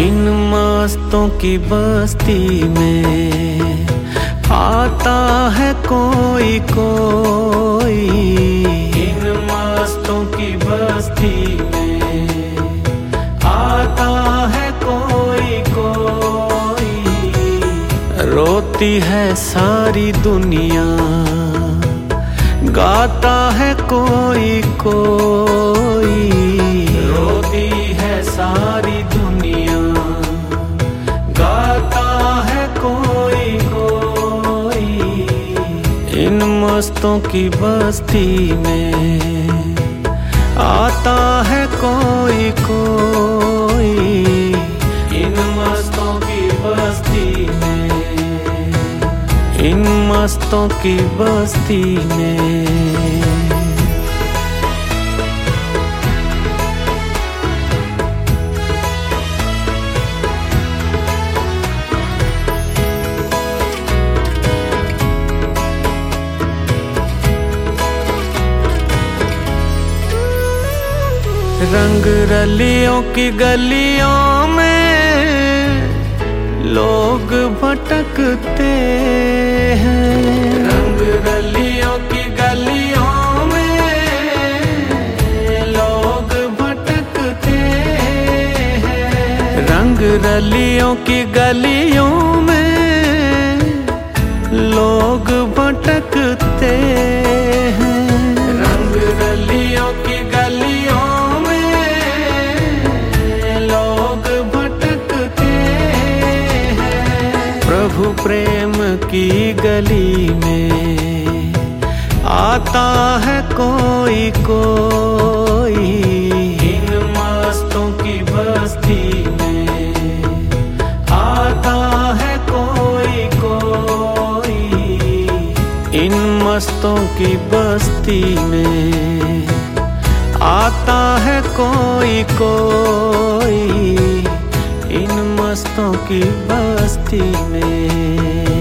इन मस्तों की बस्ती में आता है कोई कोई। इन मस्तों की बस्ती में आता है कोई कोई। रोती है सारी दुनिया, गाता है कोई कोई। रोती है सारी दुनिया, गाता है कोई कोई। इन मस्तों की बस्ती में आता है कोई कोई। इन मस्तों की बस्ती में, इन मस्तों की बस्ती में। रंग रलियों की गलियों में लोग भटकते हैं। रंग रलियों की गलियों में लोग भटकते हैं। रंग रलियों की गलियों में लोग भटकते हैं। रंग रलियों की गलियों प्रभु प्रेम की गली में आता है कोई कोई। इन मस्तों की बस्ती में आता है कोई कोई। इन मस्तों की बस्ती में आता है कोई कोई। इन मस्तों की बस्ती में।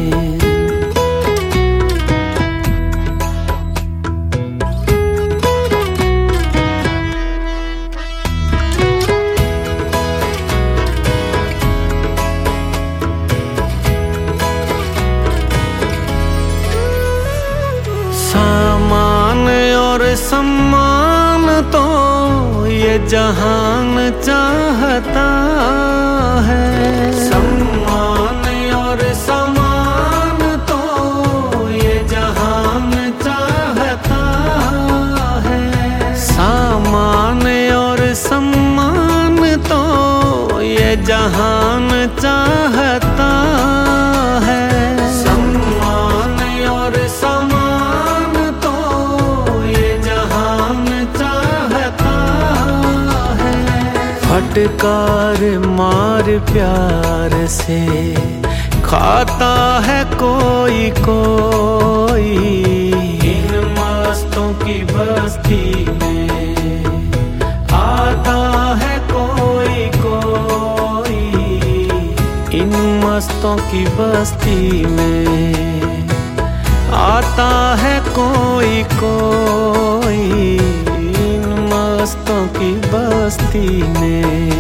सामान और सम्मान तो ये जहान चाहता है। सम्मान और समान तो ये जहान चाहता है। सामान और सम्मान तो ये जहान चाहता है। सम्मान और समान तो ये जहान चाहता है। फटकार मार प्यार से खाता है कोई कोई। इन मस्तों की बस्ती में आता है कोई कोई। इन मस्तों की बस्ती में आता है कोई कोई। इन मस्तों की बस्ती में।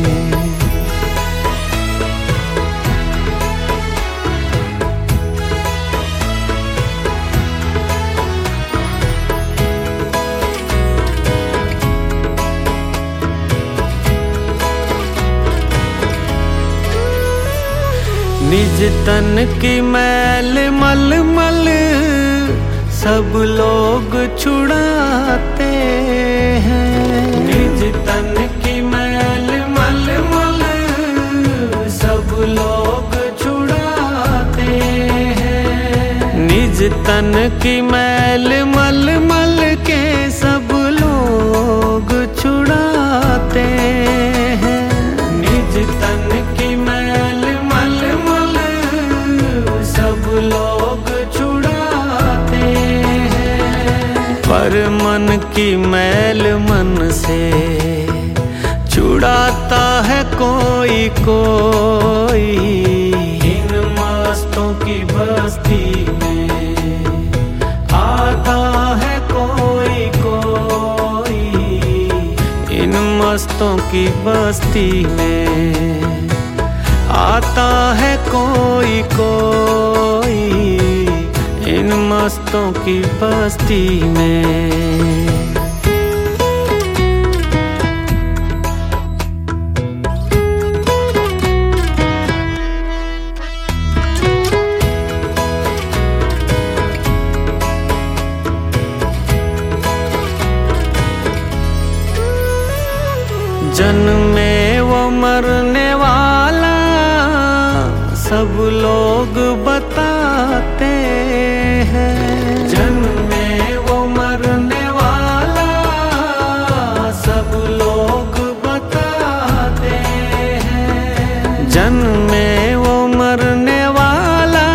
निज तन की मैल मल मल सब लोग छुड़ाते हैं। निज तन की मैल मल मल सब लोग छुड़ाते हैं। निज तन की मैल मल मल के सब लोग छुड़ाते हैं। निज तन की मैल मल मल सब लोग छुड़ाते हैं। पर मन की मैल मन से छुड़ाता है कोई कोई। इन मस्तों की बस्ती में आता है कोई कोई। इन मस्तों की बस्ती में आता है कोई कोई इन मस्तों की बस्ती में। जन्मे वो मरने वाला सब लोग बताते हैं। जन्मे वो मरने वाला सब लोग बताते हैं। जन्मे वो मरने वाला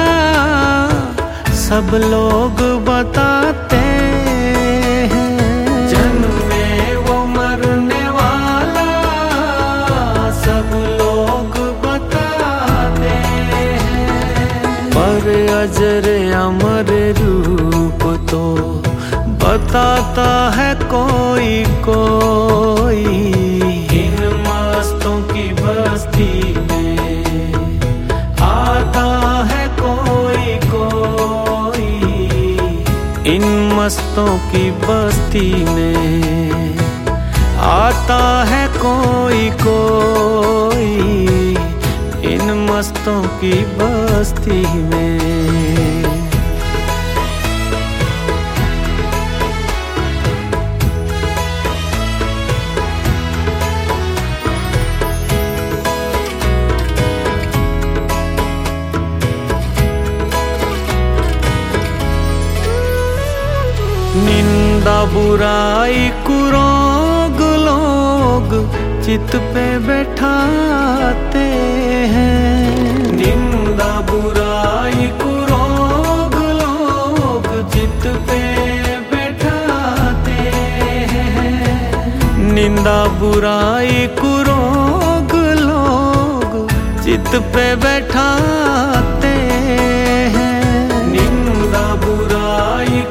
सब लोग बताते हैं। जन्मे वो मरने वाला सब लोग बताते हैं। पर अजर अमर रूप तो बताता है कोई कोई इन मस्तों की बस्ती में। आता है कोई कोई इन मस्तों की बस्ती में। आता है कोई कोई इन मस्तों की बस्ती में। निंदा बुराई कुरोग लोग चित पे बैठाते हैं। निंदा बुराई कुरोग लोग चित पे बैठाते हैं। निंदा बुराई कुरोग लोग चित पे बैठाते हैं। निंदा बुराई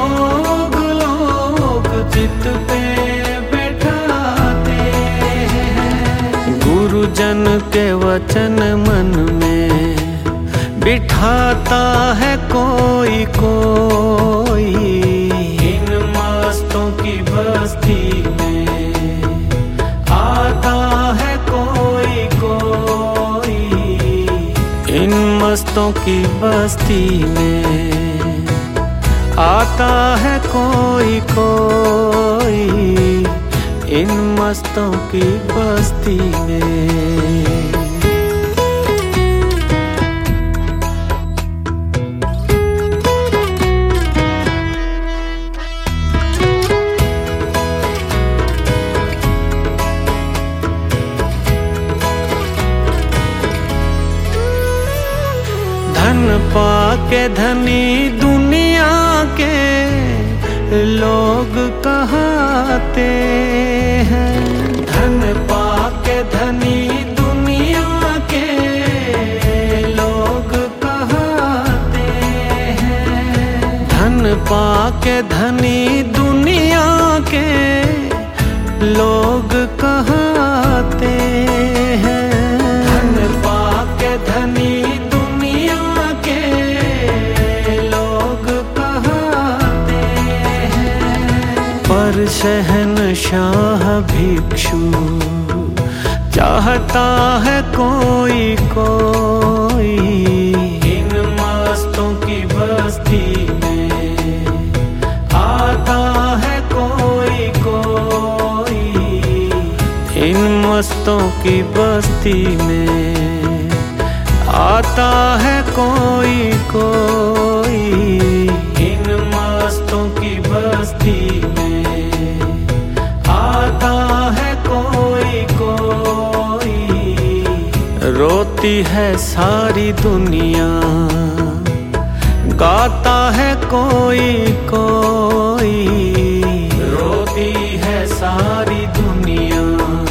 चित पे बैठाते हैं। गुरुजन के वचन मन में बिठाता है कोई कोई इन मस्तों की बस्ती में। आता है कोई कोई इन मस्तों की बस्ती में। आता है कोई कोई इन मस्तों की बस्ती में। धन पाके धनी दुनिया के लोग कहाते हैं। धन पाके धनी दुनिया के लोग कहाते हैं। धन पाके धनी दुनिया के लोग कहाते हैं। धन पाके धनी दुनिया के लोग कहाते हैं। पर शहंशाह भिक्षु चाहता है कोई कोई इन मस्तों की बस्ती में। आता है कोई कोई इन मस्तों की बस्ती में। आता है कोई कोई इन मस्तों की बस्ती में। आता है कोई कोई रोती है सारी दुनिया। गाता है कोई कोई रोती है सारी दुनिया।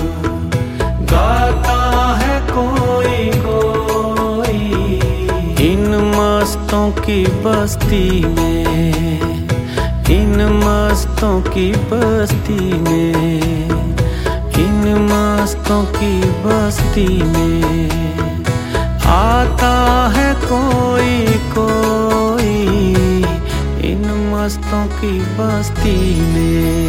गाता है कोई कोई इन मस्तों की बस्ती में। इन मस्तों की बस्ती में। इन मस्तों की बस्ती में। की बस्ती में।